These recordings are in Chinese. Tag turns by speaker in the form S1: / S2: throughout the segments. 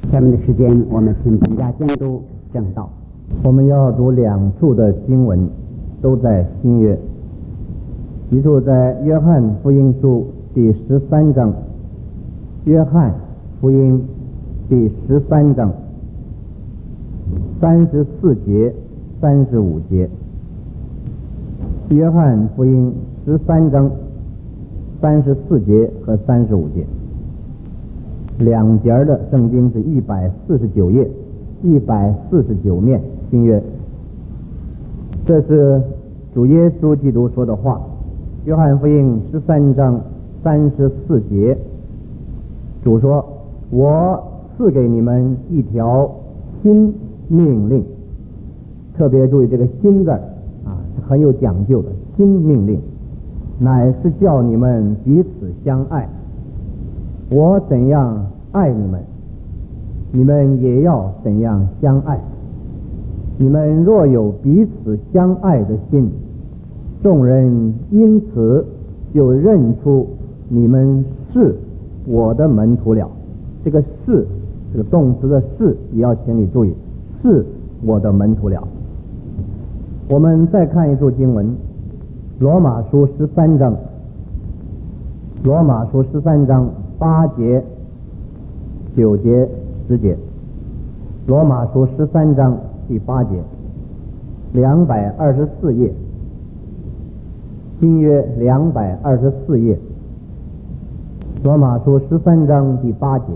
S1: 下面的时间，我们请本家监督正道。
S2: 我们要读两处的经文，都在新约。一处在约翰福音书第13章，约翰福音第13章34节、35节。约翰福音13章34节和35节。两节的圣经是149页，149面新约。这是主耶稣基督说的话。约翰福音13章34节，主说：我赐给你们一条新命令。特别注意这个新字是很有讲究的。新命令乃是叫你们彼此相爱。我怎样爱你们，你们也要怎样相爱。你们若有彼此相爱的心，众人因此就认出你们是我的门徒了。这个是，这个动词的是也要请你注意，是我的门徒了。我们再看一处经文，罗马书13章，罗马书13章8节、9节、10节。罗马书13章第8节，224页，新约224页。罗马书13章第8节，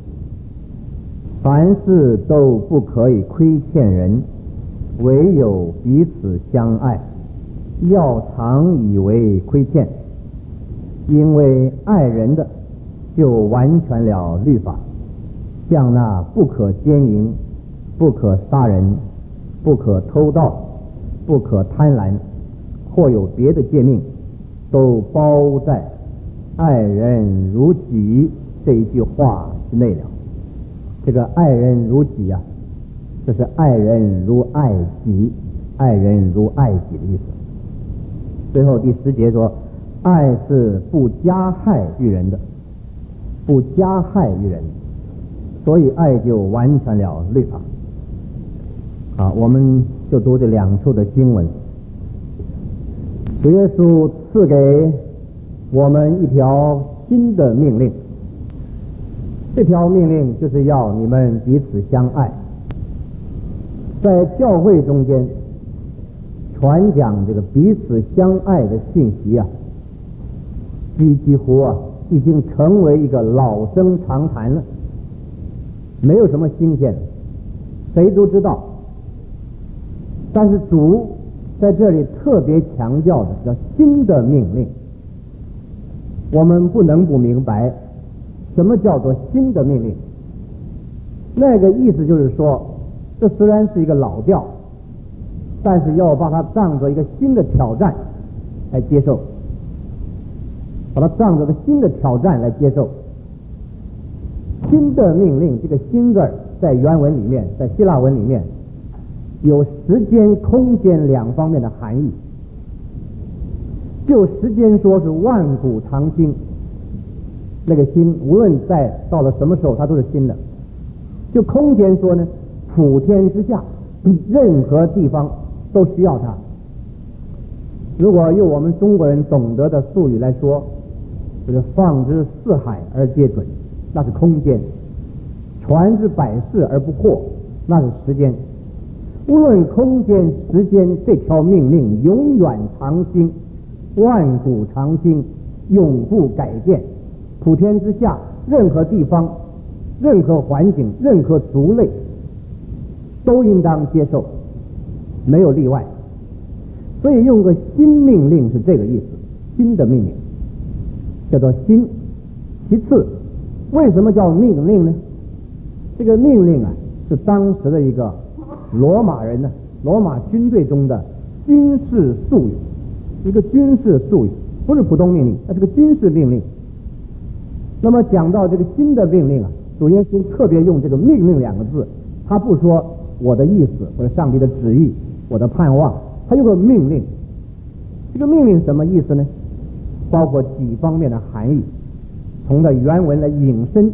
S2: 凡事都不可以亏欠人，唯有彼此相爱，要常以为亏欠，因为爱人的就完全了律法，像那不可奸淫、不可杀人、不可偷盗、不可贪婪，或有别的诫命，都包在爱人如己这一句话之内了。这个爱人如己这是爱人如爱己，爱人如爱己的意思。最后第10节说，爱是不加害于人的，不加害于人，所以爱就完全了律法。好，我们就读这两处的经文。主耶稣赐给我们一条新的命令，这条命令就是要你们彼此相爱。在教会中间传讲这个彼此相爱的信息几乎已经成为一个老生常谈了，没有什么新鲜的，谁都知道。但是主在这里特别强调的叫新的命令。我们不能不明白什么叫做新的命令。那个意思就是说，这虽然是一个老调，但是要把它当作一个新的挑战来接受，把它当作一个新的挑战来接受。新的命令，这个新字在原文里面，在希腊文里面有时间空间两方面的含义。就时间说是万古长新，那个新无论到了什么时候它都是新的。就空间说呢，普天之下任何地方都需要它。如果用我们中国人懂得的术语来说，就是放之四海而皆准，那是空间；传之百世而不惑，那是时间。无论空间时间，这条命令永远长新，万古长新，永不改变。普天之下任何地方、任何环境、任何族类都应当接受，没有例外。所以用个新命令是这个意思，新的命令叫做新。其次，为什么叫命令呢？这个命令是当时的一个罗马人罗马军队中的军事术语，一个军事术语，不是普通命令，那是个军事命令。那么讲到这个新的命令主耶稣特别用这个命令两个字，他不说我的意思或者上帝的旨意，我的盼望，他用个命令。这个命令什么意思呢？包括几方面的含义。从的原文来引申，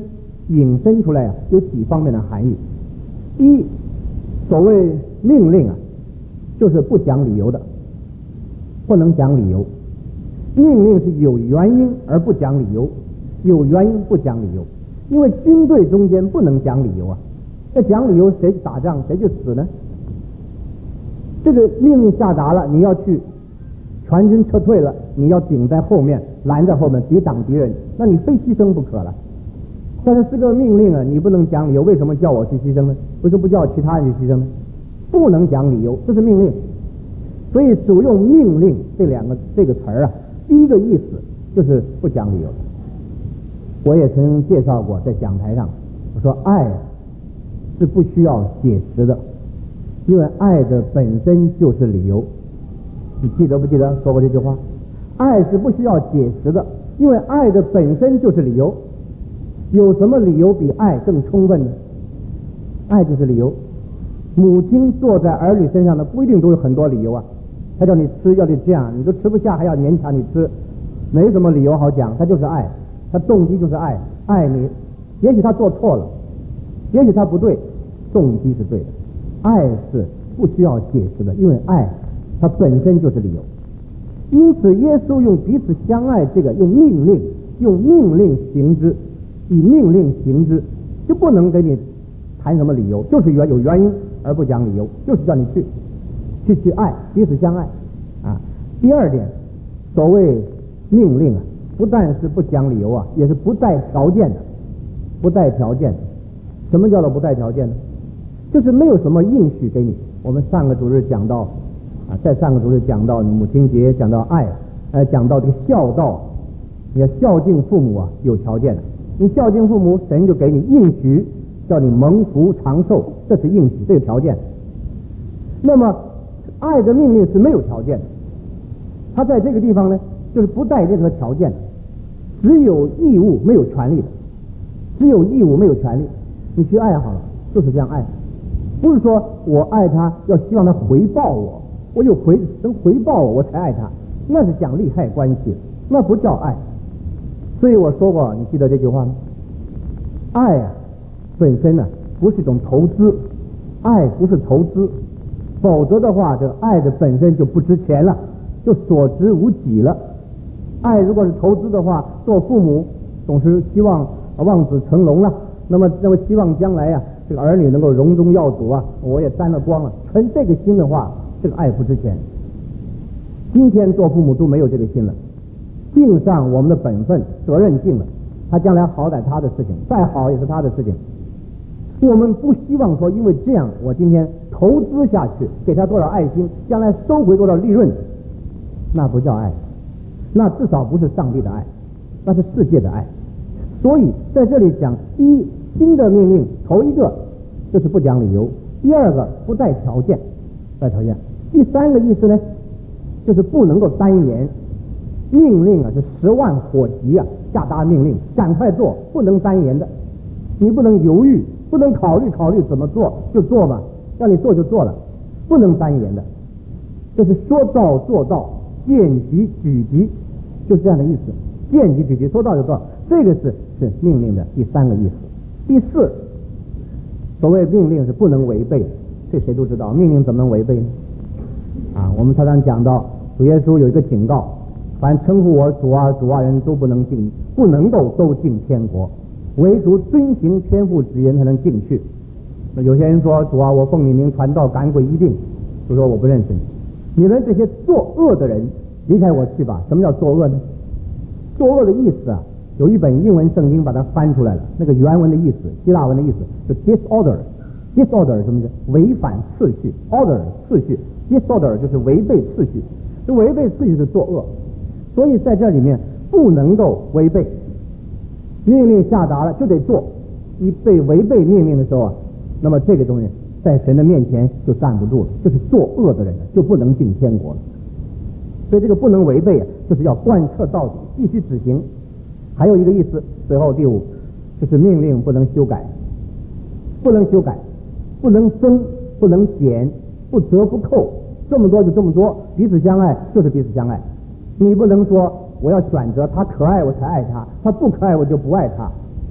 S2: 引申出来有几方面的含义。一，所谓命令就是不讲理由的，不能讲理由。命令是有原因而不讲理由，有原因不讲理由。因为军队中间不能讲理由那讲理由谁打仗谁就死呢？这个命令下达了，你要去全军撤退了，你要顶在后面，拦在后面抵挡敌人，那你非牺牲不可了。但是这个命令你不能讲理由，为什么叫我去牺牲呢？为什么不叫其他人去牺牲呢？不能讲理由，这是命令。所以主用命令这个词儿第一个意思就是不讲理由。我也曾经介绍过，在讲台上我说爱是不需要解释的，因为爱的本身就是理由。你记得不记得说过这句话？爱是不需要解释的，因为爱的本身就是理由。有什么理由比爱更充分呢？爱就是理由。母亲坐在儿女身上的不一定都有很多理由他叫你吃，要你这样，你都吃不下还要勉强你吃，没什么理由好讲，他就是爱，他动机就是爱你。也许他做错了，也许他不对，动机是对的。爱是不需要解释的，因为爱它本身就是理由。因此耶稣用彼此相爱这个用命令行之，以命令行之，就不能给你谈什么理由，就是有原因而不讲理由，就是叫你去爱，彼此相爱第二点，所谓命令不但是不讲理由也是不带条件的。不带条件的，什么叫做不带条件呢？就是没有什么应许给你。我们上个主日讲到在上个主日讲到母亲节，讲到爱讲到这个孝道，你要孝敬父母有条件的。你孝敬父母，神就给你应许，叫你蒙福长寿，这是应许，这个条件。那么爱的命令是没有条件的，他在这个地方呢，就是不带任何条件的，只有义务没有权利的，只有义务没有权利。你去爱好了，就是这样爱，不是说我爱他要希望他回报我有能回报我才爱他，那是讲利害关系，那不叫爱。所以我说过，你记得这句话吗？爱本身不是一种投资，爱不是投资，否则的话，这个爱的本身就不值钱了，就所值无几了。爱如果是投资的话，做父母总是希望望子成龙了，那么希望将来这个儿女能够荣宗耀祖我也沾了光了。存这个心的话，这个爱不值钱。今天做父母都没有这个心了，尽上我们的本分，责任尽了，他将来好歹他的事情，再好也是他的事情。我们不希望说因为这样我今天投资下去，给他多少爱心，将来收回多少利润，那不叫爱，那至少不是上帝的爱，那是世界的爱。所以在这里讲，第一，新的命令头一个就是不讲理由，第二个不带条件，第三个意思呢，就是不能够单言。命令是10万火急下达命令，赶快做，不能单言的。你不能犹豫，不能考虑怎么做就做嘛，让你做就做了，不能单言的。这是说到做到，见急举急，就是这样的意思。见急举急，说到就做，这个是命令的第三个意思。第四，所谓命令是不能违背的，这谁都知道，命令怎么能违背呢？我们常常讲到主耶稣有一个警告，凡称呼我主啊主啊人都不能够都进天国，唯独遵行天父旨意才能进去。那有些人说，主啊，我奉你名传道赶鬼医病，就说我不认识你，你们这些作恶的人离开我去吧。什么叫作恶呢？作恶的意思有一本英文圣经把它翻出来了，那个原文的意思，希腊文的意思就 disorder 什么意思？违反次序， order 次序， disorder 就是违背次序，这违背次序是作恶。所以在这里面不能够违背，命令下达了就得做，一被违背命令的时候那么这个东西在神的面前就站不住了，就是作恶的人就不能进天国了。所以这个不能违背就是要贯彻到底，必须执行。还有一个意思，最后第五，就是命令不能修改，不能增，不能减，不折不扣，这么多就这么多，彼此相爱就是彼此相爱。你不能说我要选择他可爱我才爱他，他不可爱我就不爱他，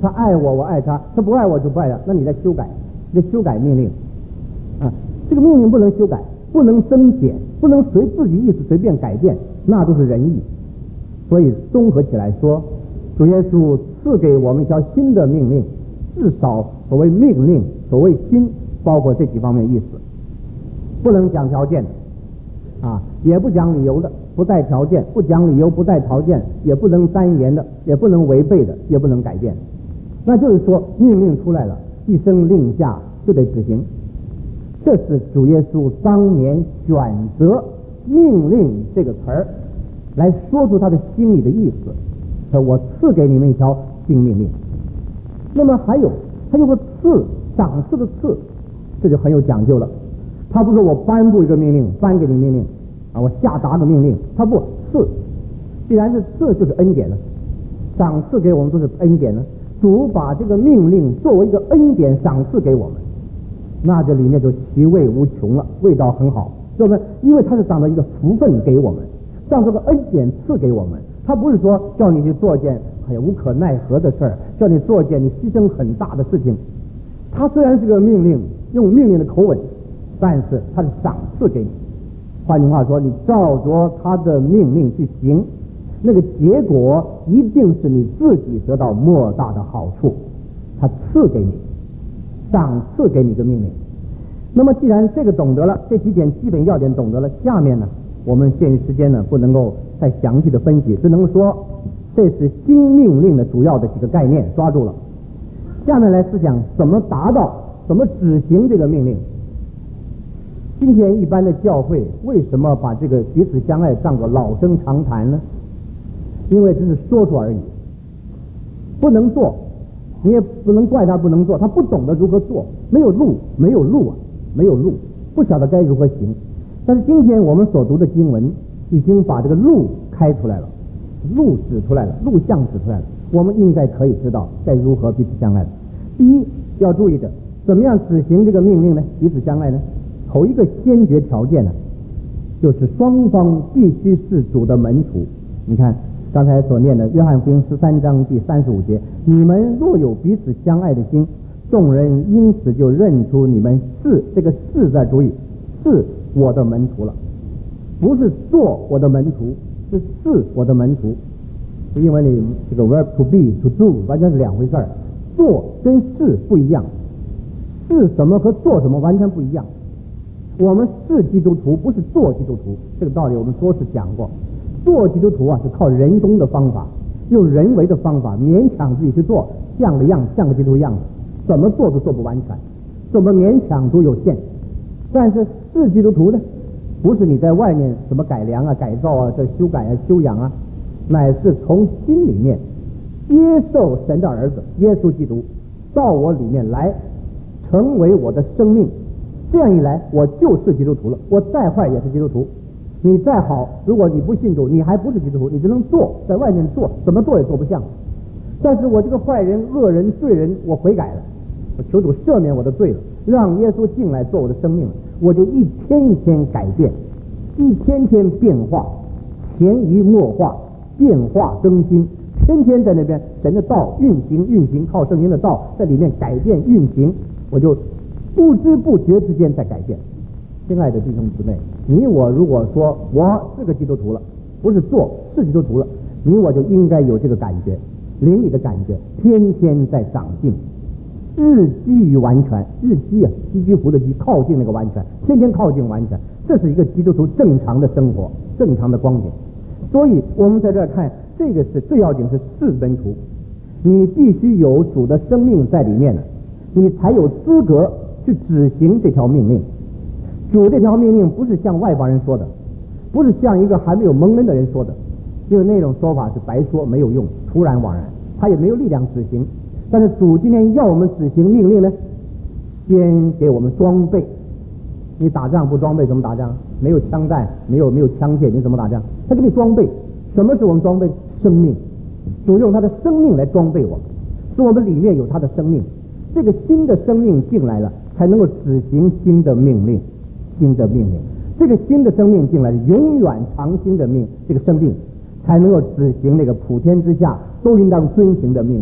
S2: 他爱我，我爱他；他不爱我就不爱他。那你在修改，你在修改命令啊！这个命令不能修改，不能增减，不能随自己意思随便改变，那都是仁义。所以综合起来说，主耶稣赐给我们一条新的命令，至少所谓命令，所谓新，包括这几方面意思，不能讲条件的啊，也不讲理由的，不带条件，不讲理由，不带条件，也不能单言的，也不能违背的，也不能改变。那就是说，命令出来了，一声令下就得执行。这是主耶稣当年选择命令这个词儿来说出他的心里的意思。说我赐给你们一条新命令。那么还有个赐，赏赐的赐，这就很有讲究了。他不是我颁布一个命令，颁给你命令啊，我下达个命令，他不赐。既然是赐，就是恩典了。赏赐给我们都是恩典了。主把这个命令作为一个恩典赏赐给我们，那这里面就其味无穷了，味道很好，对不对？因为它是当做一个福分给我们，当这个恩典赐给我们。他不是说叫你去做件无可奈何的事儿，叫你做件你牺牲很大的事情。他虽然是个命令，用命令的口吻，但是他是赏赐给你。换句话说，你照着他的命令去行，那个结果一定是你自己得到莫大的好处。他赐给你，赏赐给你个命令。那么既然这个懂得了，这几点基本要点懂得了，下面呢，我们限于时间呢，不能够再详细的分析，只能说这是新命令的主要的几个概念，抓住了。下面来思想怎么达到，怎么执行这个命令。今天一般的教会为什么把这个彼此相爱当作老生常谈呢？因为只是说说而已，不能做，你也不能怪他不能做，他不懂得如何做，没有路啊，没有路，不晓得该如何行。但是今天我们所读的经文已经把这个路开出来了，路指出来了，路向指出来了，我们应该可以知道该如何彼此相爱。第一要注意的，怎么样执行这个命令呢？彼此相爱呢？头一个先决条件呢，就是双方必须是主的门徒。你看刚才所念的约翰福音13章第35节，你们若有彼此相爱的心，众人因此就认出你们是，这个是在注意，是我的门徒了，不是做我的门徒，是我的门徒。因为你这个 verb to be to do 完全是两回事儿，做跟是不一样，是什么和做什么完全不一样。我们是基督徒，不是做基督徒，这个道理我们多次讲过。做基督徒啊，是靠人工的方法，用人为的方法勉强自己去做，像个基督徒样子，怎么做都做不完全，怎么勉强都有限。但是是基督徒呢，不是你在外面什么改良啊、改造啊、这修改啊、修养啊，乃是从心里面接受神的儿子耶稣基督到我里面来，成为我的生命。这样一来，我就是基督徒了。我再坏也是基督徒，你再好，如果你不信主，你还不是基督徒，你只能做，在外面做，怎么做也做不像。但是我这个坏人、恶人、罪人，我悔改了，我求主赦免我的罪了，让耶稣进来做我的生命了，我就一天一天改变，一天天变化，潜移默化，变化更新，天天在那边神的道运行，靠圣经的道在里面改变运行，我就不知不觉之间在改变。亲爱的弟兄姊妹，你我如果说我是个基督徒了，不是做，是基督徒了，你我就应该有这个感觉，灵里的感觉，天天在长进，日积于完全，日积啊，积积福的积，靠近那个完全，天天靠近完全，这是一个基督徒正常的生活，正常的光景。所以我们在这儿看，这个是最要紧，是门徒，你必须有主的生命在里面了，你才有资格去执行这条命令。主这条命令不是向外邦人说的，不是向一个还没有蒙恩的人说的，因为那种说法是白说，没有用，突然枉然，他也没有力量执行。但是主今天要我们执行命令呢，先给我们装备。你打仗不装备怎么打仗？没有枪弹，没有枪械，你怎么打仗？他给你装备。什么是我们装备？生命。主用他的生命来装备我们，使我们里面有他的生命。这个新的生命进来了，才能够执行新的命令。新的命令，这个新的生命进来，永远长新的这个生命，才能够执行那个普天之下都应当遵行的命令。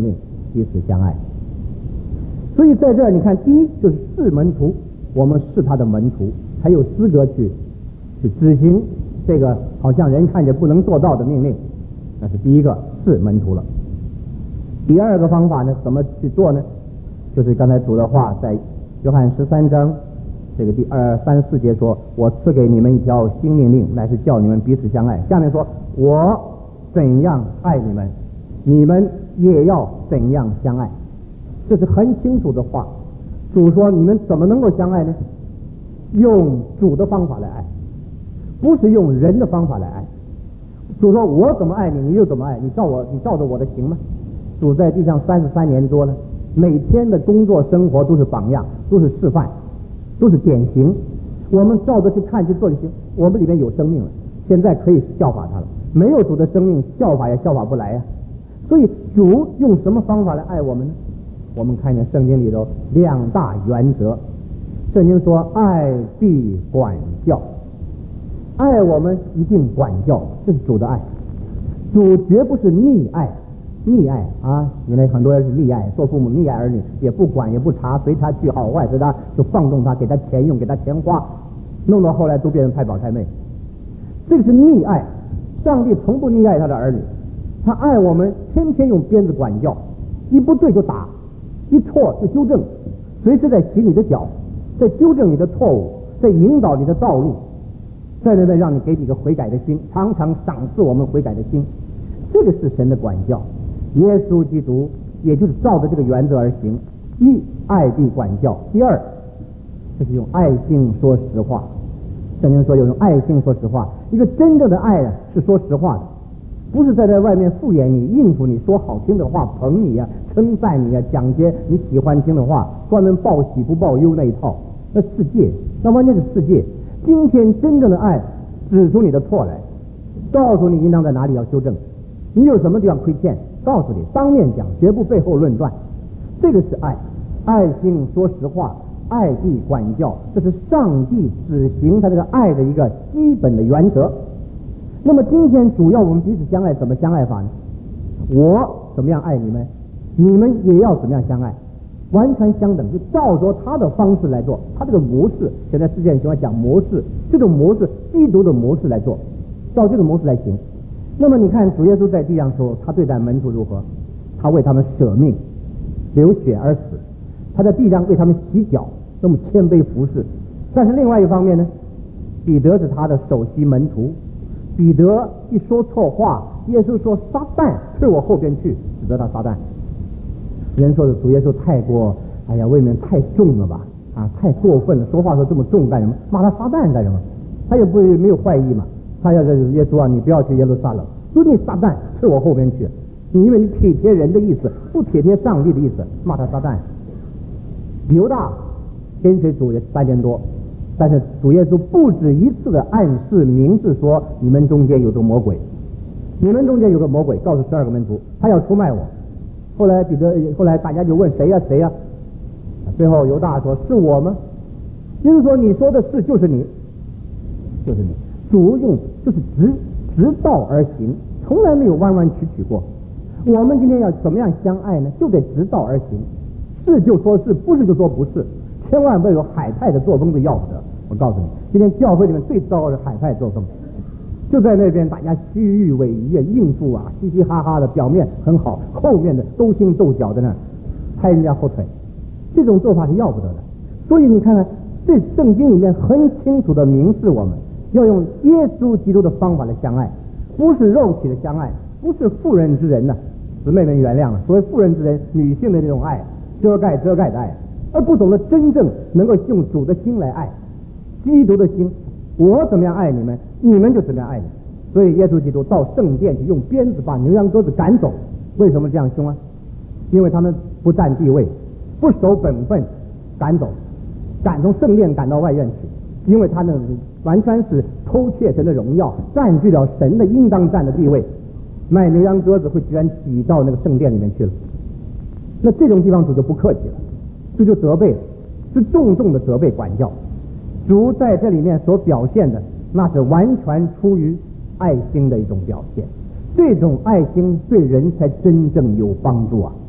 S2: 彼此相爱。所以在这儿你看，第一就是是门徒，我们是他的门徒，才有资格去执行这个好像人看着不能做到的命令，那是第一个，是门徒了。第二个方法呢，怎么去做呢？就是刚才主的话在约翰13章这个第34节说，我赐给你们一条新命令，乃是叫你们彼此相爱。下面说，我怎样爱你们，你们也要怎样相爱。这是很清楚的话。主说你们怎么能够相爱呢？用主的方法来爱，不是用人的方法来爱。主说我怎么爱你，你就怎么爱，你照着我的行吗？主在地上33年多了，每天的工作生活都是榜样，都是示范，都是典型，我们照着去看去做就行。我们里面有生命了，现在可以效法他了。没有主的生命，效法也效法不来呀。所以主用什么方法来爱我们呢？我们看见圣经里头2大原则。圣经说爱必管教，爱我们一定管教，这是主的爱。主绝不是溺爱啊！因为很多人是溺爱，做父母溺爱儿女，也不管也不查，随他去好坏，随他就放纵他，给他钱用，给他钱花，弄到后来都变成太保太妹。这个是溺爱。上帝从不溺爱他的儿女，他爱我们，天天用鞭子管教，一不对就打，一错就纠正，随时在洗你的脚，在纠正你的错误，在引导你的道路，在那边让你给你个悔改的心，常常赏赐我们悔改的心。这个是神的管教。耶稣基督也就是照着这个原则而行。一，爱必管教；第二，就是用爱心说实话。圣经说要用爱心说实话。一个真正的爱呢，是说实话的，不是在外面敷衍你、应付你，说好听的话，捧你啊，称赞你啊，讲些你喜欢听的话，专门报喜不报忧那一套。那世界，那完全是世界。今天真正的爱，指出你的错来，告诉你应当在哪里要修正，你有什么地方亏欠，告诉你，当面讲，绝不背后论断。这个是爱，爱心说实话，爱必管教，这是上帝执行他这个爱的一个基本的原则。那么今天主要我们彼此相爱，怎么相爱法呢？我怎么样爱你们，你们也要怎么样相爱，完全相等，就照着他的方式来做。他这个模式，现在世界喜欢讲模式，这种模式，基督的模式来做，照这个模式来行。那么你看主耶稣在地上的时候，他对待门徒如何？他为他们舍命，流血而死，他在地上为他们洗脚，那么谦卑服侍。但是另外一方面呢，彼得是他的首席门徒，彼得一说错话，耶稣说撒旦退我后边去，指责他撒旦。人说的主耶稣太过，哎呀，未免太重了吧，啊，太过分了，说话说这么重干什么？骂他撒旦干什么？他也没有坏意嘛。他要是耶稣啊，你不要去耶路撒冷，说你撒旦退我后边去，你因为你体贴人的意思，不体贴上帝的意思，骂他撒旦。犹大跟随主也3年多，但是主耶稣不止一次的暗示明示说，你们中间有个魔鬼，你们中间有个魔鬼，告诉12个门徒他要出卖我。后来大家就问谁呀谁呀，最后犹大说是我吗？耶稣说你说的是就是你，就是你。主用就是直道而行，从来没有弯弯曲曲过。我们今天要怎么样相爱呢？就得直道而行，是就说是，不是就说不是，千万不要有海派的作风，是要不得。我告诉你，今天教会里面最糟的是海派作风，就在那边大家虚誉委蛇，应付啊，嘻嘻哈哈的，表面很好，后面的勾心斗角的那拍人家后腿，这种做法是要不得的。所以你看看，这圣经里面很清楚的明示我们要用耶稣基督的方法来相爱，不是肉体的相爱，不是妇人之仁姊妹们原谅了，所谓妇人之仁，女性的这种爱，遮盖的爱，而不懂得真正能够用主的心来爱，基督的心。我怎么样爱你们，你们就怎么样爱你。所以耶稣基督到圣殿去用鞭子把牛羊鸽子赶走，为什么这样凶啊？因为他们不占地位，不守本分，赶走，赶从圣殿赶到外院去，因为他们完全是偷窃神的荣耀，占据了神的应当占的地位，卖牛羊鸽子会居然挤到那个圣殿里面去了。那这种地方主就不客气了，这就责备了，是重重的责备管教。主在这里面所表现的，那是完全出于爱心的一种表现，这种爱心对人才真正有帮助啊！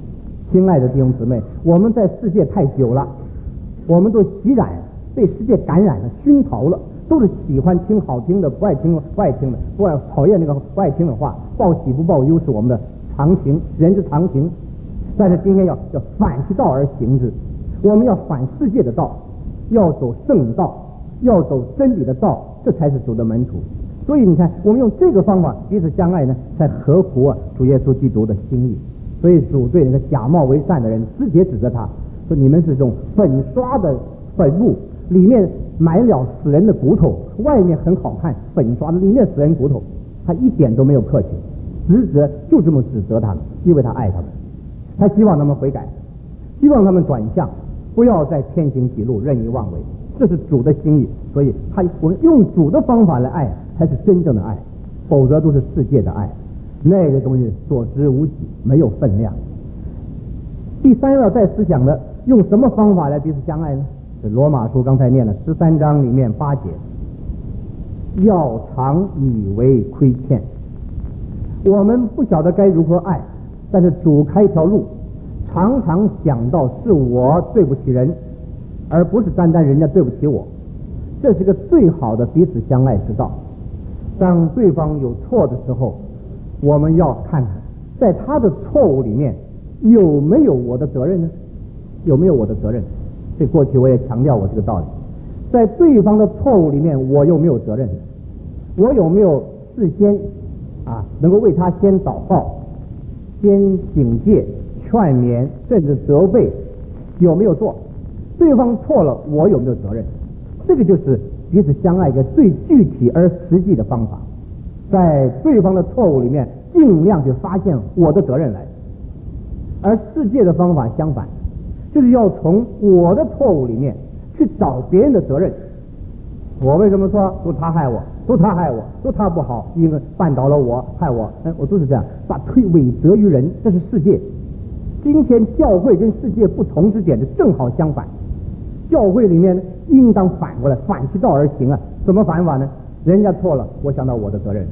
S2: 亲爱的弟兄姊妹，我们在世界太久了，我们都习染，被世界感染了，熏陶了，都是喜欢听好听的，不爱听的，讨厌那个不爱听的话，报喜不报忧是我们的常情，人之常情。但是今天要反其道而行之，我们要反世界的道，要走圣道，要走真理的道，这才是主的门徒。所以你看，我们用这个方法彼此相爱呢，才合乎主耶稣基督的心意。所以主对那个假冒为善的人直接指责他说：“你们是这种粉刷的坟墓，里面埋了死人的骨头，外面很好看，粉刷的里面死人骨头。”他一点都没有客气，就这么指责他们，因为他爱他们，他希望他们悔改，希望他们转向，不要再偏行己路，任意妄为。这是主的心意。所以我们用主的方法来爱，才是真正的爱，否则都是世界的爱，那个东西所值无几，没有分量。第三要再思想的，用什么方法来彼此相爱呢？是罗马书刚才念了13章里面8节，要常以为亏欠。我们不晓得该如何爱，但是主开一条路，常常想到是我对不起人，而不是单单人家对不起我。这是个最好的彼此相爱之道。当对方有错的时候，我们要看看在他的错误里面有没有我的责任呢？有没有我的责任？这过去我也强调过这个道理。在对方的错误里面，我有没有责任？我有没有事先能够为他先祷告，先警戒、劝勉，甚至责备？有没有做？对方错了，我有没有责任？这个就是彼此相爱一个最具体而实际的方法。在对方的错误里面，尽量去发现我的责任来。而世界的方法相反，就是要从我的错误里面去找别人的责任。我为什么说都他害我，都他害我，都他不好，因为绊倒了我，害我，我都是这样，把委责于人，这是世界。今天教会跟世界不同之点是正好相反。教会里面应当反过来，反其道而行啊！怎么反法呢？人家错了，我想到我的责任，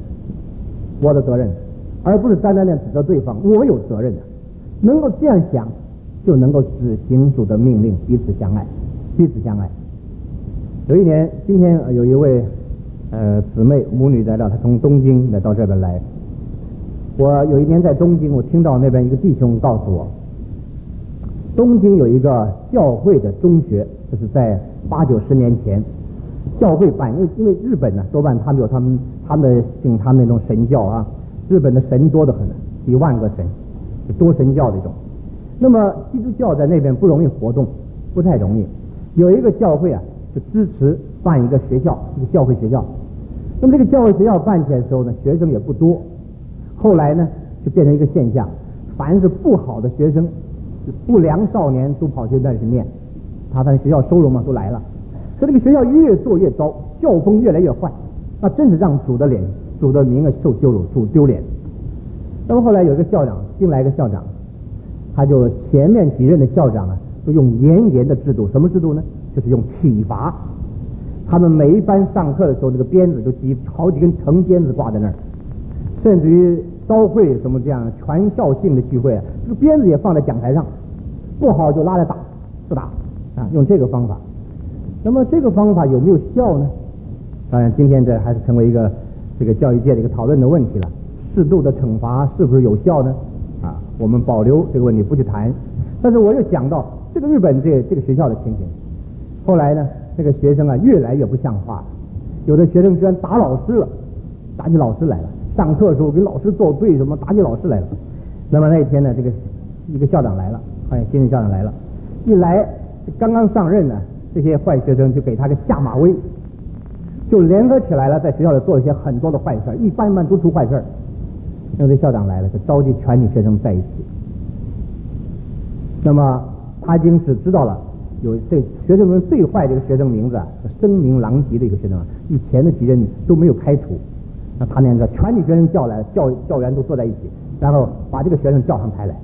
S2: 而不是单单的指责对方，我有责任的。能够这样想，就能够执行主的命令，彼此相爱，彼此相爱。有一年，今天有一位姊妹母女来到，她从东京来到这边来。我有一年在东京，我听到那边一个弟兄告诉我，东京有一个教会的中学，这是在80、90年前，教会办，因为日本呢多半他们有他们信他们那种神教啊，日本的神多得很，几万个神，多神教的一种。那么基督教在那边不容易活动，不太容易。有一个教会就支持办一个学校，一个教会学校。那么这个教会学校办起来的时候呢，学生也不多。后来呢，就变成一个现象，凡是不好的学生，不良少年都跑去那里去念，他在学校收容嘛，都来了。所以这个学校越做越糟，校风越来越坏，那真是让主的名受羞辱，主丢脸。那么后来有一个校长，新来一个校长，他就前面几任的校长都用严严的制度，什么制度呢？就是用体罚。他们每一班上课的时候，那个鞭子就好几根藤鞭子挂在那儿，甚至于招会什么这样全校性的聚会这个鞭子也放在讲台上，不好就拉来打，不打用这个方法。那么这个方法有没有效呢？当然，今天这还是成为一个这个教育界的一个讨论的问题了。适度的惩罚是不是有效呢？我们保留这个问题不去谈。但是我又想到这个日本这个学校的情形，后来呢，这个学生越来越不像话了，有的学生居然打老师了，打起老师来了。上课的时候跟老师作对，什么打起老师来了。那么那一天呢，这个一个校长来了，新任校长来了，一来刚刚上任呢，这些坏学生就给他个下马威，就联合起来了，在学校里做一些很多的坏事，一般都出坏事。那这校长来了，就召集全体学生在一起。那么他已经是知道了，有这学生们最坏的一个学生名字声名狼藉的一个学生，以前的几任都没有开除。那他那个全体学生叫来，教员都坐在一起，然后把这个学生叫上台来，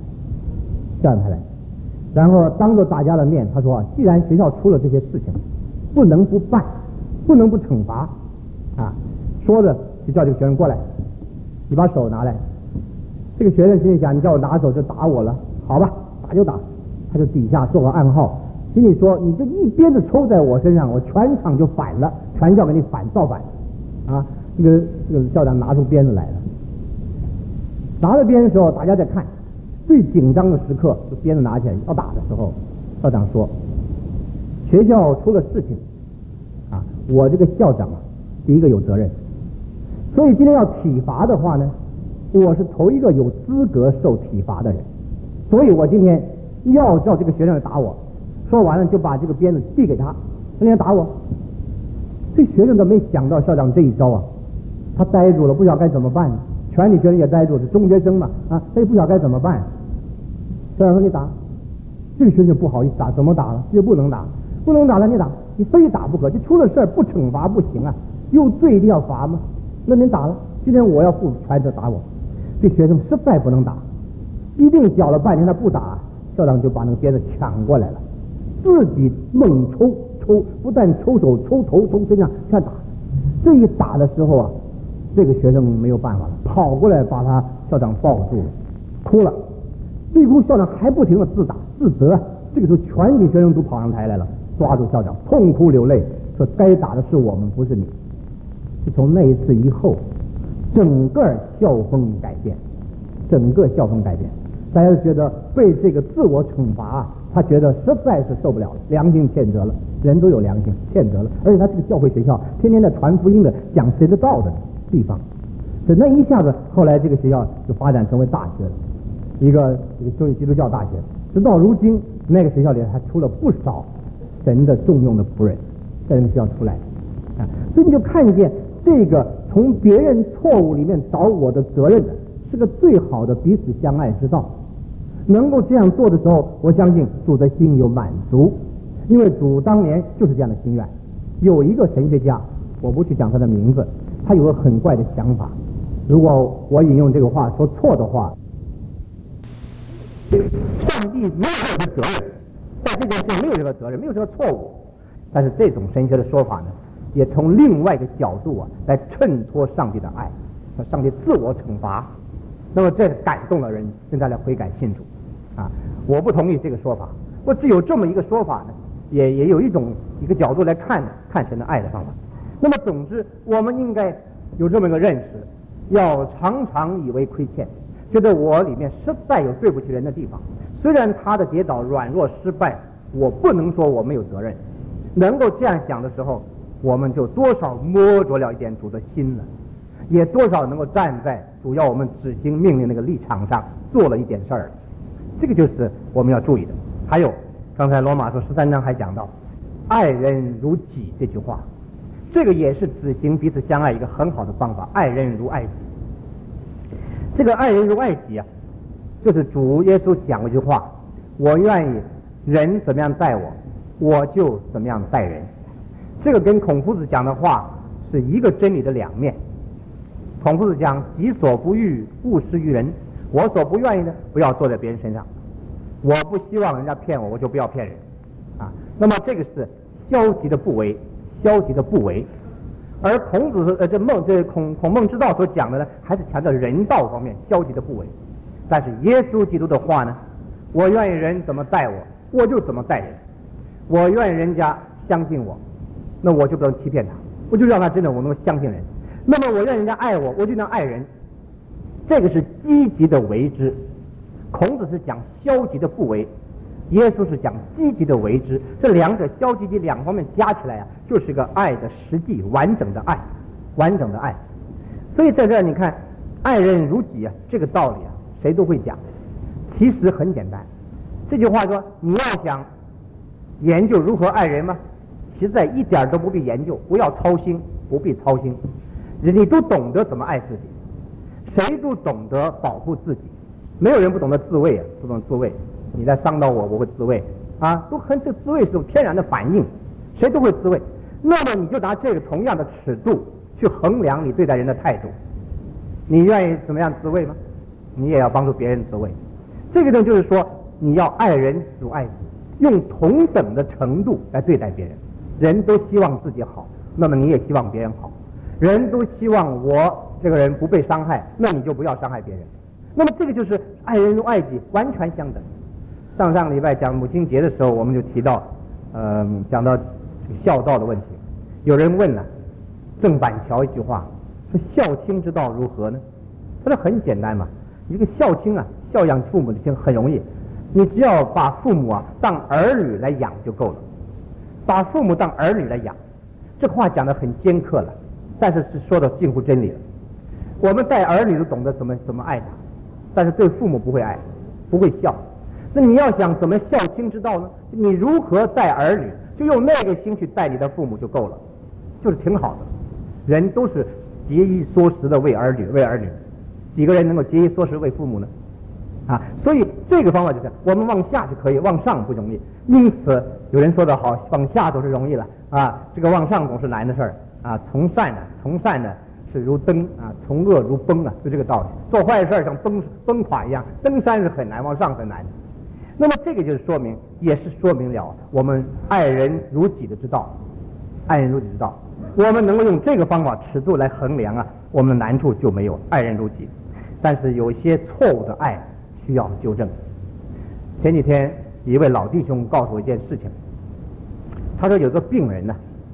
S2: 然后当着大家的面，他说既然学校出了这些事情，不能不办，不能不惩罚说着就叫这个学生过来，你把手拿来。这个学生心里想，你叫我拿手就打我了，好吧， 打就打，他就底下做个暗号，心里说你这一鞭子抽在我身上，我全场就反了，全校给你造反啊！这个校长拿出鞭子来了，拿着鞭的时候，大家在看，最紧张的时刻，就鞭子拿起来要打的时候，校长说：“学校出了事情啊，我这个校长啊，第一个有责任，所以今天要体罚的话呢，我是头一个有资格受体罚的人，所以我今天要叫这个学生来打我。”说完了就把这个鞭子递给他，说你要打我。这学生都没想到校长这一招啊，他呆住了，不晓得该怎么办。全体学生也呆住，是中学生嘛啊，他也不晓得该怎么办。校长说你打，这个学生不好意思打，怎么打了？这不能打，不能打了，你打，你非打不可，就出了事儿不惩罚不行啊，有罪一定要罚吗？那您打了，今天我要负全责打我。这学生实在不能打，一定搅了半天他不打，校长就把那个鞭子抢过来了。自己猛抽，不但抽手、抽头、抽身上全打。这一打的时候啊，这个学生没有办法了，跑过来把他校长抱住了，哭了。这一哭，校长还不停的自打自责。这个时候，全体学生都跑上台来了，抓住校长，痛哭流泪，说：“该打的是我们，不是你。”就从那一次以后，整个校风改变，大家都觉得被这个自我惩罚啊。他觉得实在是受不了了，良心谴责了，人都有良心，谴责了。而且他这个教会学校天天在传福音的、讲谁的道的地方，所以那一下子，后来这个学校就发展成为大学了，一个基督教大学。直到如今，那个学校里还出了不少神的重用的仆人，在那个学校出来啊。所以你就看见这个从别人错误里面找我的责任的，是个最好的彼此相爱之道。能够这样做的时候，我相信主的心有满足，因为主当年就是这样的心愿。有一个神学家，我不去讲他的名字，他有个很怪的想法。如果我引用这个话说错的话，上帝没有这个责任，在这件事情没有这个责任，没有这个错误。但是这种神学的说法呢，也从另外一个角度啊来衬托上帝的爱，上帝自我惩罚。那么这感动了人，现在来悔改信主。啊，我不同意这个说法。我只有这么一个说法呢，也有一个角度来看神的爱的方法。那么总之，我们应该有这么一个认识，要常常以为亏欠，觉得我里面实在有对不起人的地方。虽然他的跌倒、软弱、失败，我不能说我没有责任。能够这样想的时候，我们就多少摸着了一点主的心了，也多少能够站在主要我们执行命令那个立场上做了一点事儿。这个就是我们要注意的。还有刚才罗马书13章还讲到爱人如己这句话，这个也是执行彼此相爱一个很好的方法，爱人如爱己。这个爱人如爱己啊，就是主耶稣讲了一句话，我愿意人怎么样待我，我就怎么样待人。这个跟孔夫子讲的话是一个真理的两面。孔夫子讲己所不欲，勿施于人。我所不愿意的，不要做在别人身上。我不希望人家骗我，我就不要骗人啊。那么这个是消极的不为，而孔子孔孟之道所讲的呢，还是强调人道方面消极的不为。但是耶稣基督的话呢，我愿意人怎么待我，我就怎么待人。我愿意人家相信我，那我就不能欺骗他，我就让他真的我能够相信人。那么我让人家爱我，我就能爱人。这个是积极的为之。孔子是讲消极的不为，耶稣是讲积极的为之。这两者消极的两方面加起来啊，就是个爱的实际完整的爱。所以在这儿你看，爱人如己啊，这个道理啊，谁都会讲。其实很简单，这句话说你要想研究如何爱人吗？实在一点都不必研究，不要操心，不必操心。你都懂得怎么爱自己。谁都懂得保护自己，没有人不懂得自卫啊，不懂得自卫。你在伤到我，我会自卫啊，这自卫是种天然的反应，谁都会自卫。那么你就拿这个同样的尺度去衡量你对待人的态度，你愿意怎么样自卫吗？你也要帮助别人自卫。这个呢，就是说你要爱人如爱己，用同等的程度来对待别人。人都希望自己好，那么你也希望别人好。人都希望我这个人不被伤害，那你就不要伤害别人。那么这个就是爱人如爱己，完全相等。 上个礼拜讲母亲节的时候，我们就提到，讲到孝道的问题。有人问了郑板桥一句话，说孝亲之道如何呢？他说很简单嘛，一个孝亲啊，孝养父母的亲很容易，你只要把父母啊当儿女来养就够了，把父母当儿女来养。这话讲得很尖刻了，但是是说的近乎真理了。我们带儿女都懂得怎么爱他，但是对父母不会爱，不会孝。那你要想怎么孝亲之道呢？你如何带儿女，就用那个心去带你的父母就够了，就是挺好的。人都是节衣缩食的为儿女，几个人能够节衣缩食为父母呢？啊，所以这个方法就是我们往下就可以，往上不容易。因此有人说得好，往下都是容易了啊，这个往上总是难的事儿啊。从善呢是如登啊，从恶如崩啊，就这个道理。做坏事像崩垮一样，登山是很难，往上很难。那么这个就是说明，也是说明了我们爱人如己的之道，爱人如己之道。我们能够用这个方法尺度来衡量啊，我们的难处就没有，爱人如己。但是有些错误的爱需要纠正。前几天一位老弟兄告诉我一件事情，他说有个病人呢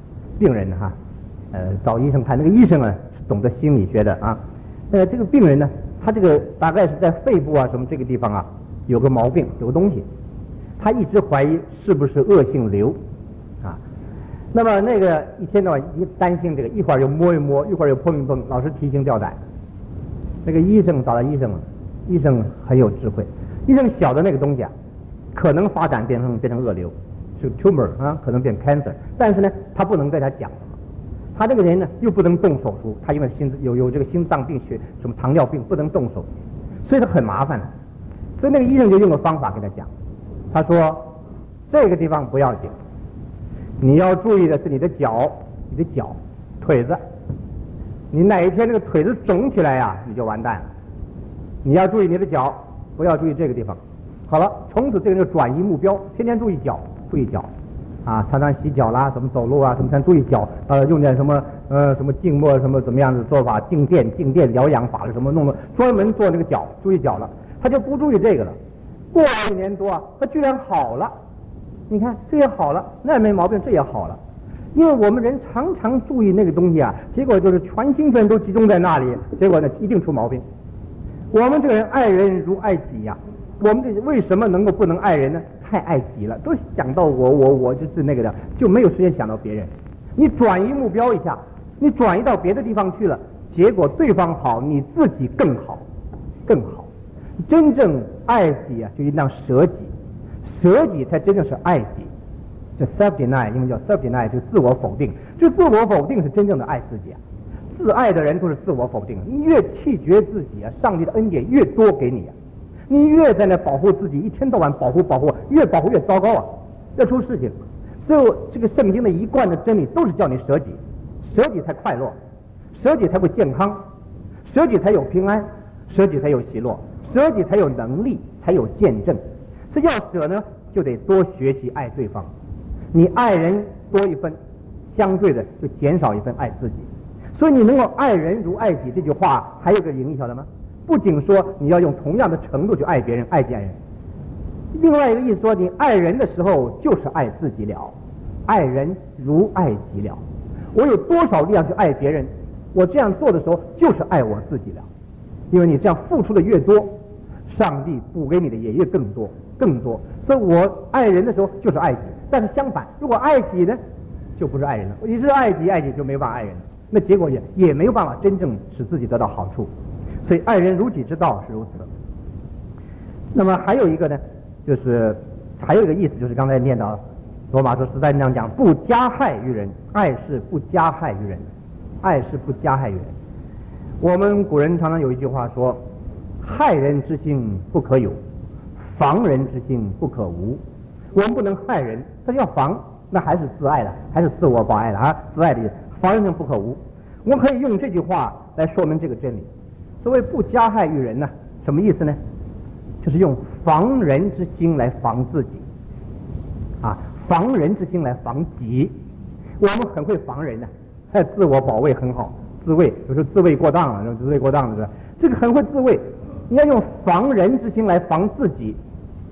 S2: 找医生看，那个医生啊是懂得心理学的啊，这个病人呢，他这个大概是在肺部啊什么这个地方啊有个毛病，有个东西，他一直怀疑是不是恶性瘤啊。那么那个一天到晚一担心这个，一会儿又摸一摸，一会儿又碰一碰，老是提心吊胆。那个医生找到医生了，医生很有智慧，医生晓得那个东西啊可能发展变成恶瘤，是 tumor 啊，可能变 cancer， 但是呢他不能对他讲什么，他这个人呢又不能动手术，他因为有这个心脏病血什么糖尿病不能动手，所以他很麻烦的。所以那个医生就用个方法给他讲，他说这个地方不要紧，你要注意的是你的脚腿子，你哪一天那个腿子肿起来呀你就完蛋了。你要注意你的脚，不要注意这个地方。好了，从此这个人就转移目标，天天注意脚啊，常常洗脚啦，怎么走路啊，什么注意脚，用点什么静默什么怎么样的做法，静电疗养法了什么弄的，专门做那个脚，注意脚了。他就不注意这个了，过了1年多啊，他居然好了。你看这也好了，那也没毛病，这也好了。因为我们人常常注意那个东西啊，结果就是全心全都集中在那里，结果呢一定出毛病。我们这个人爱人如爱己呀，我们这为什么能够不能爱人呢？太爱己了，都想到我就是那个的，就没有时间想到别人。你转移目标一下，你转移到别的地方去了，结果对方好，你自己更好。真正爱己啊，就应当舍己才真正是爱己。这 self deny， 英文叫 self deny， 就是自我否定。这自我否定是真正的爱自己啊。自爱的人都是自我否定，你越弃绝自己啊，上帝的恩典越多给你啊。你越在那保护自己，一天到晚保护，越保护越糟糕啊，要出事情。所以这个圣经的一贯的真理都是叫你舍己才快乐，舍己才会健康，舍己才有平安，舍己才有喜乐，舍己才有能力，才有见证。所以要舍呢，就得多学习爱对方。你爱人多一分，相对的就减少一分爱自己。所以你能够爱人如爱己这句话还有个隐意，晓得吗？不仅说你要用同样的程度去爱别人，爱己爱人，另外一个意思说，你爱人的时候就是爱自己了，爱人如爱己了。我有多少力量去爱别人，我这样做的时候就是爱我自己了。因为你这样付出的越多，上帝补给你的也越更多。所以我爱人的时候就是爱己，但是相反，如果爱己呢，就不是爱人了。你是爱己就没办法爱人了，那结果也没有办法真正使自己得到好处。所以爱人如己之道是如此。那么还有一个呢，就是还有一个意思，就是刚才念到罗马书13章讲不加害于人，爱是不加害于人，爱是不加害于人。我们古人常常有一句话说，害人之心不可有，防人之心不可无。我们不能害人，但是要防，那还是自爱的，还是自我保爱的啊，自爱的意思，防人之心不可无。我们可以用这句话来说明这个真理。所谓不加害于人呢，什么意思呢？就是用防人之心来防自己啊，防人之心来防己。我们很会防人呢，自我保卫很好，自卫有时候自卫过当了，自卫过当了是吧？这个很会自卫，你要用防人之心来防自己。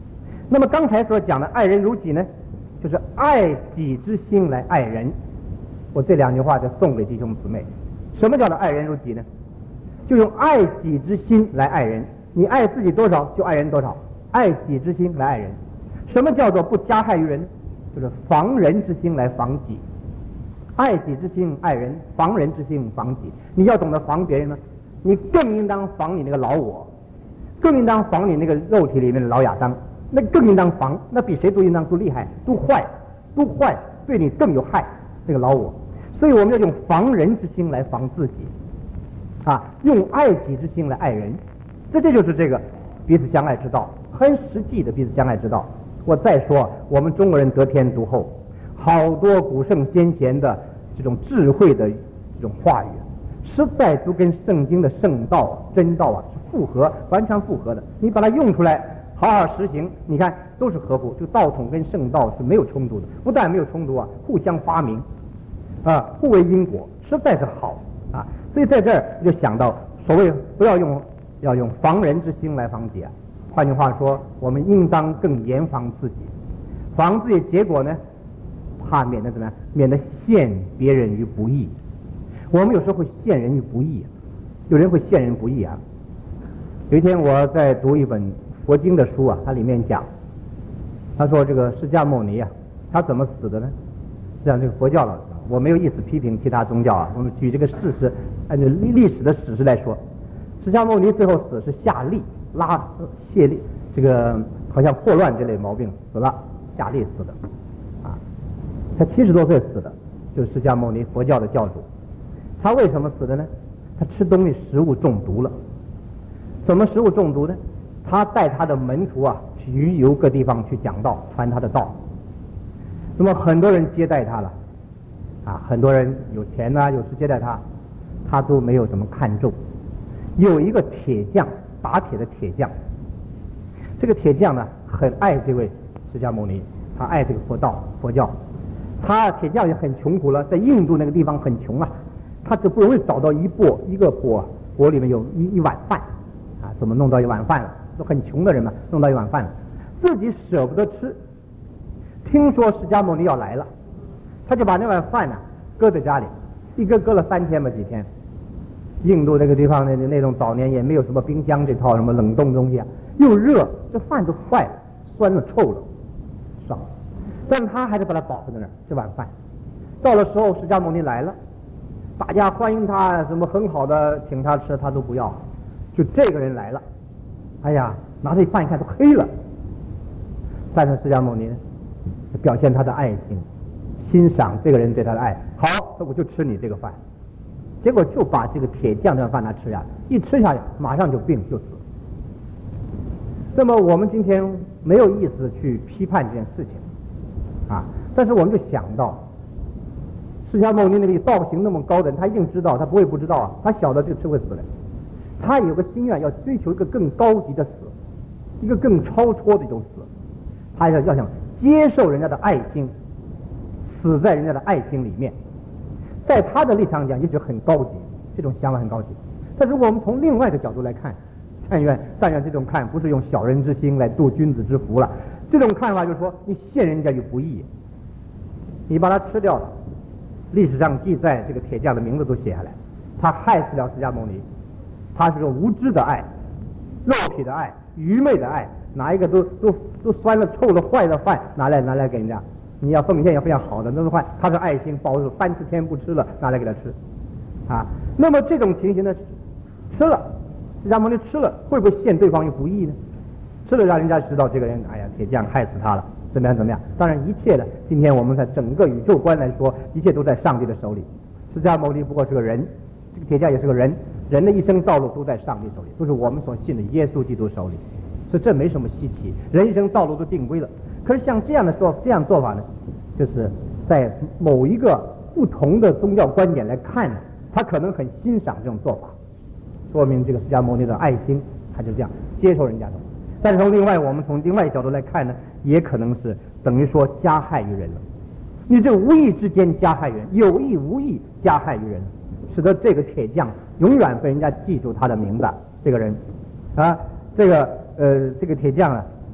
S2: 那么刚才所讲的爱人如己呢，就是爱己之心来爱人。我这2句话就送给弟兄姊妹。什么叫做爱人如己呢？就用爱己之心来爱人。你爱自己多少，就爱人多少，爱己之心来爱人。什么叫做不加害于人？就是防人之心来防己。爱己之心爱人，防人之心防己。你要懂得防别人呢，你更应当防你那个老我，更应当防你那个肉体里面的老亚当，那更应当防，那比谁都应当都厉害，都坏，对你更有害，这个老我。所以我们要用防人之心来防自己，用爱己之心来爱人。这就是这个彼此相爱之道，很实际的彼此相爱之道。我再说，我们中国人得天独厚，好多古圣先贤的这种智慧的这种话语，实在都跟圣经的圣道真道是符合，完全符合的。你把它用出来，好好实行，你看都是合乎。这个道统跟圣道是没有冲突的，不但没有冲突互相发明互为因果，实在是好所以在这儿就想到所谓不要用防人之心来防己换句话说，我们应当更严防自己。防自己结果呢，怕免得怎么样？免得陷别人于不义。我们有时候会陷人于不义，有人会陷人不义有一天我在读一本佛经的书它里面讲，他说这个释迦牟尼他怎么死的呢？像这个佛教了，我没有意思批评其他宗教我们举这个事实，按照历史的史实来说，释迦牟尼最后死是下痢泄痢，这个好像霍乱这类毛病死了，下痢死的他70多岁死的，就是释迦牟尼佛教的教主。他为什么死的呢？他吃东西食物中毒了。怎么食物中毒呢？他带他的门徒去云游各地方去讲道，传他的道。那么很多人接待他了很多人有钱有事接待他，他都没有怎么看重。有一个铁匠，打铁的铁匠，这个铁匠呢很爱这位释迦牟尼，他爱这个佛教。他铁匠也很穷苦了，在印度那个地方很穷他就不容易找到一个钵里面有一碗饭怎么弄到一碗饭了？都很穷的人嘛，弄到一碗饭了，自己舍不得吃。听说释迦牟尼要来了，他就把那碗饭搁在家里，一搁了3天吧几天。印度那个地方那种早年也没有什么冰箱这套什么冷冻东西又热，这饭都坏了，酸了臭了烧，但是他还是把它保存在那儿。这碗饭到了时候，释迦牟尼来了，大家欢迎他，什么很好的请他吃，他都不要。就这个人来了，哎呀，拿这饭一看都黑了。但是释迦牟尼表现他的爱心，欣赏这个人对他的爱，好，我就吃你这个饭。结果就把这个铁匠这饭吃一吃下去马上就病就死。那么我们今天没有意思去批判这件事情但是我们就想到释迦牟尼那个道行那么高的人，他一定知道，他不会不知道他晓得这个吃会死的。他有个心愿，要追求一个更高级的死，一个更超脱的一种死。他要想接受人家的爱心，死在人家的爱心里面。在他的立场讲，也许很高级，这种想法很高级。但如果我们从另外的角度来看，但愿这种看不是用小人之心来度君子之福了。这种看法就是说，你陷人家于不义，你把他吃掉了。历史上记载这个铁匠的名字都写下来，他害死了释迦牟尼。他是个无知的爱，肉体的爱，愚昧的爱，哪一个都酸了、臭了、坏的饭拿来给人家。你要奉献要非常好的，那么坏，他是爱心保守3-4天不吃了，拿来给他吃那么这种情形呢，吃了释迦牟尼吃了，会不会陷对方于不义呢？吃了让人家知道这个人，哎呀，铁匠害死他了，怎么样？当然一切的，今天我们在整个宇宙观来说，一切都在上帝的手里。释迦牟尼不过是个人，这个铁匠也是个人，人的一生道路都在上帝手里，都是我们所信的耶稣基督手里，所以这没什么稀奇，人一生道路都定规了。可是像这样做法呢，就是在某一个不同的宗教观点来看呢，他可能很欣赏这种做法，说明这个释迦牟尼的爱心，他就这样接受人家的。但是我们从另外一个角度来看呢，也可能是等于说加害于人了。你这无意之间加害人，有意无意加害于人，使得这个铁匠永远被人家记住他的名字。这个人这个铁匠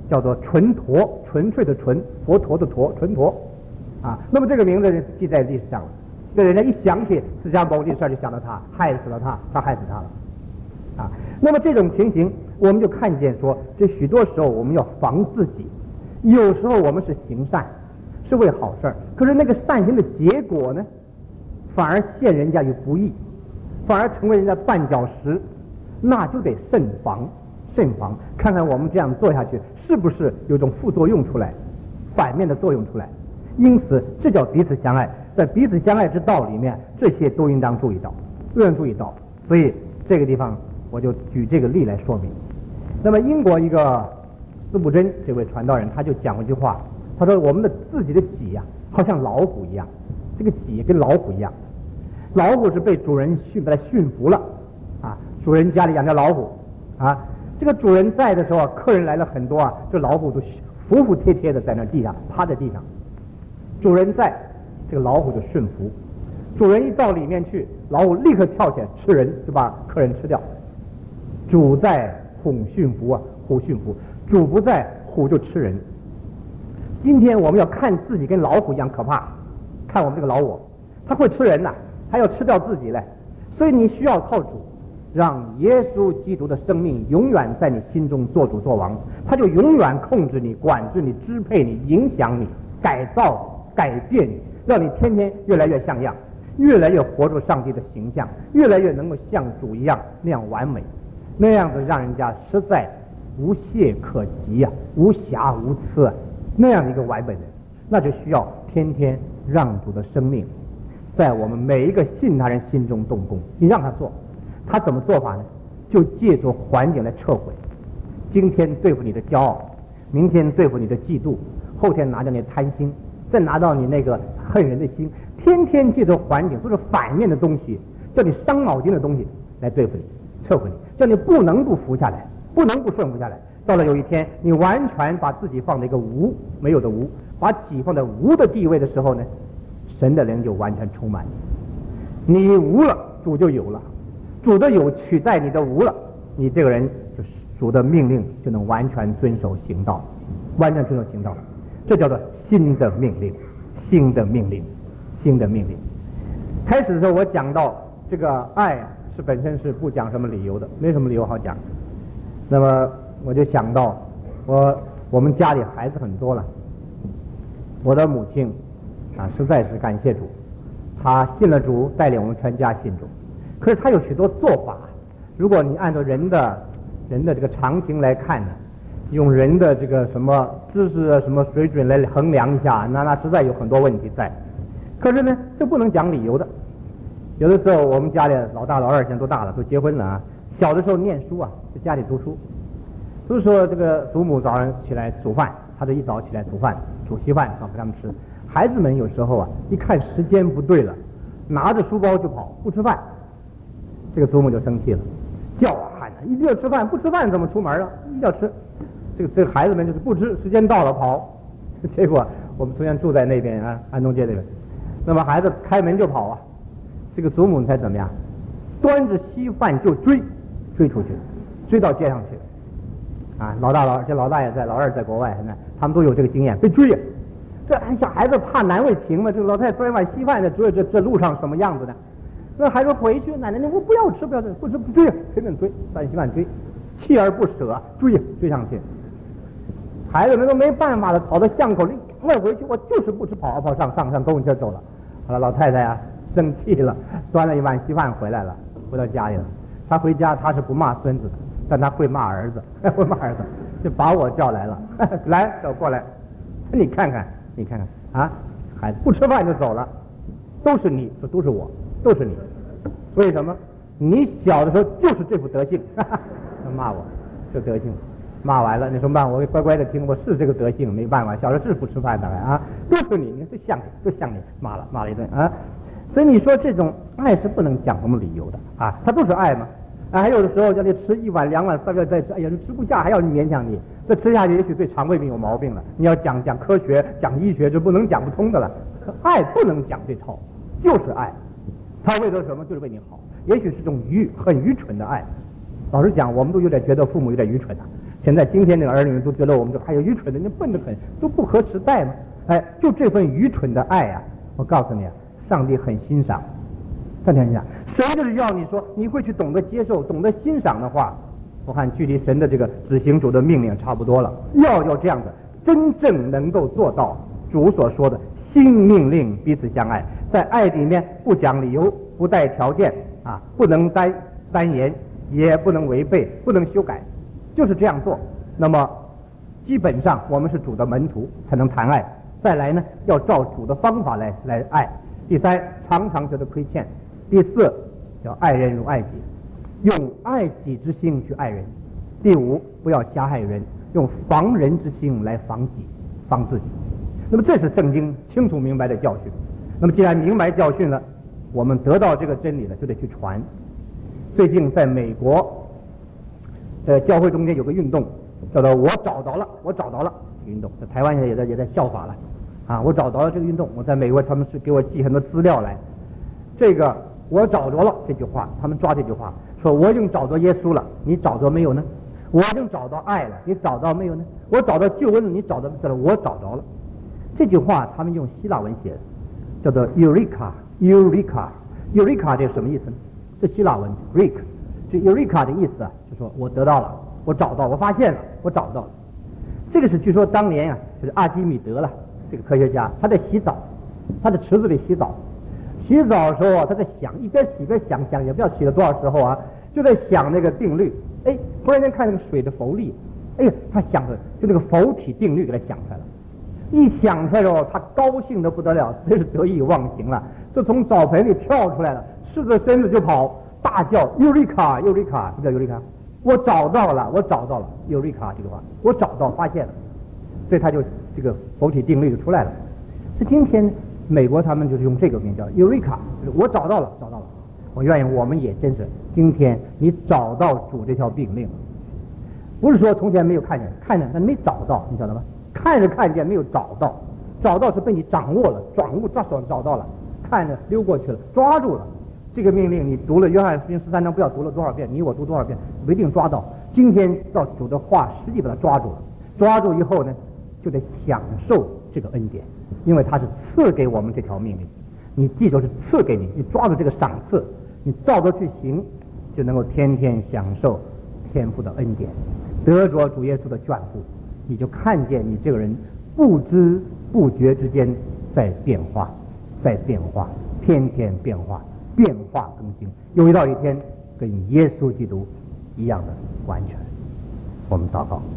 S3: 叫做纯陀，纯粹的纯，佛陀的陀，纯陀啊。那么这个名字记在历史上了，这人家一想起释迦牟尼的事就想到他，害死了他，他害死他了啊。那么这种情形，我们就看见说，这许多时候我们要防自己。有时候我们是行善，是为好事，可是那个善行的结果呢，反而陷人家于不义，反而成为人家绊脚石，那就得慎防，慎防，看看我们这样做下去是不是有种副作用出来，反面的作用出来。因此，这叫彼此相爱。在彼此相爱之道里面，这些都应当注意到，都应当注意到。所以这个地方我就举这个例来说明。那么英国一个司布真这位传道人，他就讲过一句话，他说我们的自己的己呀，好像老虎一样，这个己跟老虎一样，老虎是被主人把它驯服了啊，主人家里养条老虎啊，这个主人在的时候，客人来了很多啊，这老虎都服服帖帖的在那地上趴在地上，主人在，这个老虎就驯服，主人一到里面去，老虎立刻跳起来吃人，就把客人吃掉。主在，虎驯服啊，虎驯服。主不在，虎就吃人。今天我们要看自己跟老虎一样可怕，看我们这个老我，他会吃人呐，他要吃掉自己来，所以你需要靠主，让耶稣基督的生命永远在你心中做主做王，他就永远控制你、管制你、支配你、影响你、改造、改变你，让你天天越来越像样，越来越活出上帝的形象，越来越能够像主一样那样完美，那样子让人家实在无懈可击啊，无瑕无疵啊，那样的一个完美人，那就需要天天让主的生命在我们每一个信他人心中动工。你让他做，他怎么做法呢？就借助环境来撤毁。今天对付你的骄傲，明天对付你的嫉妒，后天拿掉你的贪心，再拿到你那个恨人的心，天天借助环境都是反面的东西，叫你伤脑筋的东西来对付你、撤毁你，叫你不能不服下来，不能不顺服下来。到了有一天，你完全把自己放在一个无没有的无，把己放在无的地位的时候呢，神的灵就完全充满你。你无了，主就有了，主的有取代你的无了，你这个人就是主的命令就能完全遵守行道，完全遵守行道，这叫做新的命令，新的命令，新的命令。开始的时候我讲到这个爱是本身是不讲什么理由的，没什么理由好讲。那么我就想到我们家里孩子很多了，我的母亲啊，实在是感谢主，她信了主，带领我们全家信主。可是她有许多做法，如果你按照人的这个常情来看呢，用人的这个什么知识啊、什么水准来衡量一下，那实在有很多问题在。可是呢，这不能讲理由的。有的时候我们家里老大老二现在都大了，都结婚了啊，小的时候念书啊，在家里读书。不是说这个祖母早上起来煮饭，他就一早起来煮饭，煮稀饭给他们吃。孩子们有时候啊，一看时间不对了，拿着书包就跑，不吃饭，这个祖母就生气了，叫啊喊啊，一定要吃饭，不吃饭怎么出门啊？一定要吃。这个孩子们就是不吃，时间到了跑。结果我们从前住在那边啊，安东街那边，那么孩子开门就跑啊，这个祖母才怎么样？端着稀饭就追出去，追到街上去。啊，老大这老大也在，老二在国外，现在他们都有这个经验，被追呀。这小孩子怕难为情嘛，这个老太太端一碗稀饭的追，这路上什么样子呢？那孩子回去，奶奶我不要吃，不吃，不追，随便追，端稀饭追，锲而不舍，追上去。孩子们都没办法了，跑到巷口里，赶快回去，我就是不吃，跑上公共车走了。好了，老太太啊生气了，端了一碗稀饭回来了，回到家里了。她回家她是不骂孙子的。但他会骂儿子，就把我叫来了，来，走过来，你看看啊，孩子不吃饭就走了，都是你，说都是我，都是你，为什么？你小的时候就是这副德性，骂我，这德性，骂完了，你说骂我乖乖的听，我是这个德性，没办法，小时候是不吃饭的啊，都是你，都像你，骂了一顿啊，所以你说这种爱是不能讲什么理由的啊，它都是爱嘛。啊，还有的时候叫你吃1碗2碗3碗再吃，哎呀，你吃不下还要你勉强你，这吃下去也许对肠胃病有毛病了。你要讲科学，讲医学，这不能讲不通的了。爱不能讲这套，就是爱，他为了什么？就是为你好。也许是种很愚蠢的爱。老实讲，我们都有点觉得父母有点愚蠢啊。 现在今天这个儿女都觉得我们这还有愚蠢的，你笨得很，都不合时代嘛。哎，就这份愚蠢的爱啊，我告诉你啊，上帝很欣赏。上帝很欣赏，神就是要你说你会去懂得接受、懂得欣赏的话，我看距离神的这个执行主的命令差不多了。要这样的，真正能够做到主所说的新命令，彼此相爱，在爱里面不讲理由，不带条件啊，不能单言，也不能违背，不能修改，就是这样做。那么基本上我们是主的门徒，才能谈爱。再来呢，要照主的方法来爱。第三，常常觉得亏欠。第四，要爱人如爱己，用爱己之心去爱人。第五，不要加害人，用防人之心来防自己。那么这是圣经清楚明白的教训。那么既然明白教训了，我们得到这个真理了，就得去传。最近在美国教会中间有个运动叫做我找到了运动，在台湾也在效法了啊！我找到了这个运动，我在美国他们是给我寄很多资料来。这个我找着了这句话，他们抓这句话说我已经找着耶稣了，你找着没有呢？我已经找到爱了，你找到没有呢？我找到救恩了，你找到没有？我找着了。这句话他们用希腊文写的，叫做 Eureka。这是什么意思呢？这希腊文 Greek， 这 Eureka 的意思啊，就说我得到了，我找到，我发现了，我找到了。这个是据说当年啊，就是阿基米德了，这个科学家，他在洗澡，他在池子里洗澡的时候啊，他在想，一边洗一边想，也不知道洗了多少时候啊，就在想那个定律。哎，忽然间看那个水的浮力，哎呀，他想着就那个浮体定律给他想出来了。一想出来之后，他高兴得不得了，真是得意忘形了，就从澡盆里跳出来了，赤着身子就跑，大叫 Eureka， 什么叫 Eureka？ 我找到了 Eureka 这个话，我找到发现了，所以他就这个浮体定律就出来了。是今天美国他们就是用这个名叫 Eureka， 就是我找到了。我愿意我们也真是今天你找到主这条命令，不是说从前没有看见但没找到，你晓得吗？看见没有找到是被你掌握了，找到了，看着溜过去了，抓住了。这个命令你读了约翰福音13章，不要读了多少遍，你我读多少遍不一定抓到。今天照主的话实际把它抓住了，抓住以后呢，就得享受这个恩典，因为他是赐给我们这条命令。你记住是赐给你，你抓住这个赏赐，你照着去行，就能够天天享受天父的恩典，得着主耶稣的眷顾。你就看见你这个人不知不觉之间在变化，天天变化更新，有一天跟耶稣基督一样的完全。我们祷告。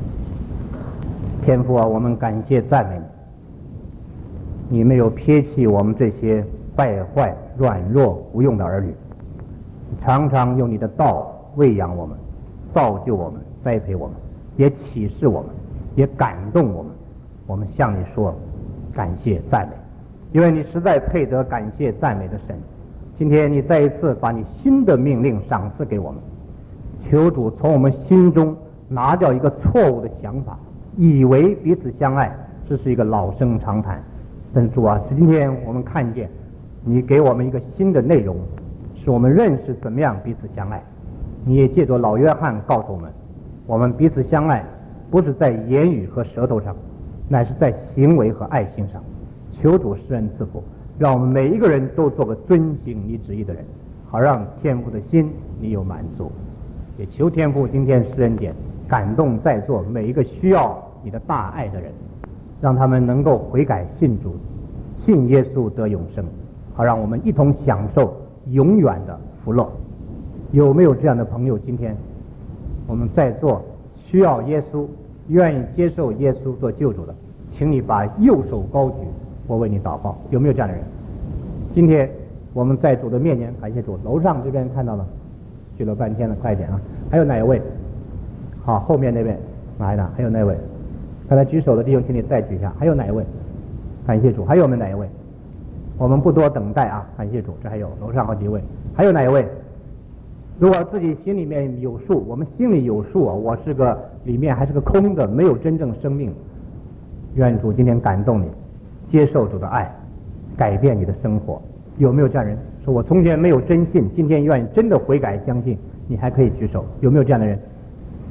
S3: 天父啊，我们感谢赞美你，你没有撇弃我们这些败坏软弱无用的儿女，你常常用你的道喂养我们，造就我们，栽培我们，也启示我们，也感动我们。我们向你说感谢赞美，因为你实在配得感谢赞美的神。今天你再一次把你新的命令赏赐给我们，求主从我们心中拿掉一个错误的想法，以为彼此相爱这是一个老生常谈。但是主啊，今天我们看见你给我们一个新的内容，使我们认识怎么样彼此相爱。你也借着老约翰告诉我们，我们彼此相爱不是在言语和舌头上，乃是在行为和爱心上。求主施恩赐福，让我们每一个人都做个遵行你旨意的人，好让天父的心你有满足。也求天父今天施恩典，感动在座每一个需要你的大爱的人，让他们能够悔改信主，信耶稣得永生，好让我们一同享受永远的福乐。有没有这样的朋友？今天我们在座需要耶稣，愿意接受耶稣做救主的，请你把右手高举，我为你祷告。有没有这样的人？今天我们在主的面前，感谢主。楼上这边看到了，举了半天了，快一点啊！还有哪一位？好，后面那位来的，还有那位？刚才举手的弟兄，请你再举一下。还有哪一位？感谢主。还有没有哪一位？我们不多等待啊！感谢主，这还有楼上好几位。还有哪一位？如果自己心里面有数，我们心里有数啊，我是个里面还是个空的，没有真正生命。愿主今天感动你，接受主的爱，改变你的生活。有没有这样人说，我从前没有真信，今天愿意真的悔改相信？你还可以举手。有没有这样的人？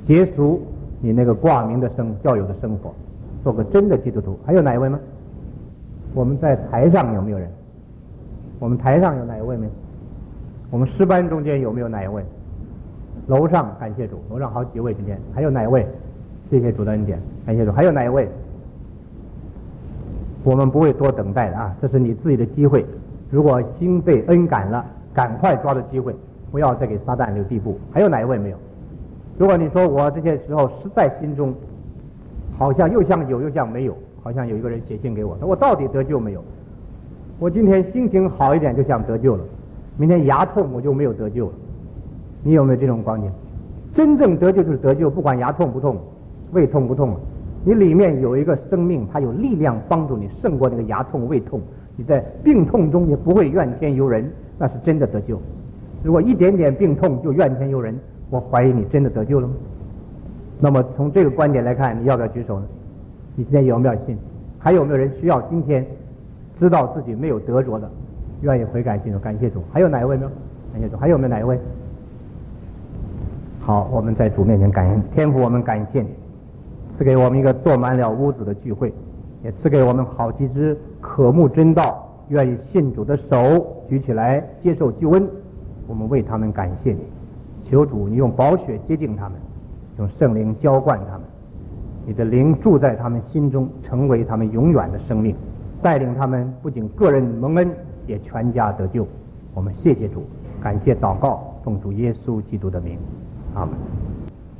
S3: 结束你那个挂名的教友的生活，做个真的基督徒。还有哪一位吗？我们在台上有没有人？我们台上有哪一位没有？我们诗班中间有没有哪一位？楼上感谢主，楼上好几位之间还有哪一位？谢谢主的恩典，感谢主。还有哪一位？我们不会多等待的啊，这是你自己的机会。如果心被恩感了，赶快抓住机会，不要再给撒旦留地步。还有哪一位没有？如果你说我这些时候实在心中好像又像有又像没有，好像有一个人写信给我说我到底得救没有？我今天心情好一点就想得救了，明天牙痛我就没有得救了。你有没有这种光景？真正得救就是得救，不管牙痛不痛，胃痛不痛，你里面有一个生命，它有力量帮助你胜过那个牙痛胃痛，你在病痛中也不会怨天尤人，那是真的得救。如果一点点病痛就怨天尤人，我怀疑你真的得救了吗？那么从这个观点来看，你要不要举手呢？你今天有没有信？还有没有人需要今天知道自己没有得着的，愿意悔改信主？感谢主。还有哪一位没有？感谢主。还有没有哪一位？好，我们在主面前感恩天父，我们感谢你赐给我们一个坐满了屋子的聚会，也赐给我们好几只渴慕真道愿意信主的手举起来接受救恩，我们为他们感谢你。求主你用宝血洁净他们，用圣灵浇灌他们，你的灵住在他们心中，成为他们永远的生命，带领他们不仅个人蒙恩，也全家得救。我们谢谢主，感谢祷告，奉主耶稣基督的名，阿门。